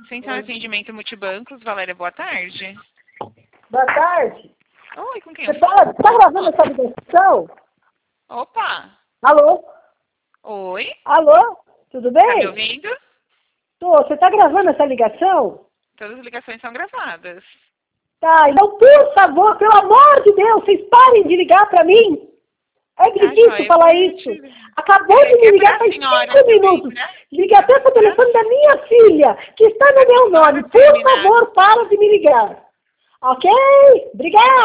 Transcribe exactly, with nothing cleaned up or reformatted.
Central de Atendimento Multibancos, Valéria, boa tarde. Boa tarde. Oi, com quem Você eu tá, falo? tá gravando essa ligação? Opa! Alô? Oi, Alô? Tudo tá me bem? ouvindo? Tô. Você tá gravando essa ligação? Todas as ligações são gravadas. Tá, então, por favor, pelo amor de Deus, vocês parem de ligar pra mim. É Tá, difícil joia, falar eu vou isso. te- Acabou É, de me é ligar pra faz senhora cinco também, minutos. né? Liga até pro telefone da minha filha, que está no Pra meu senhora nome. Por terminar. favor, para de me ligar. Ok? Obrigada.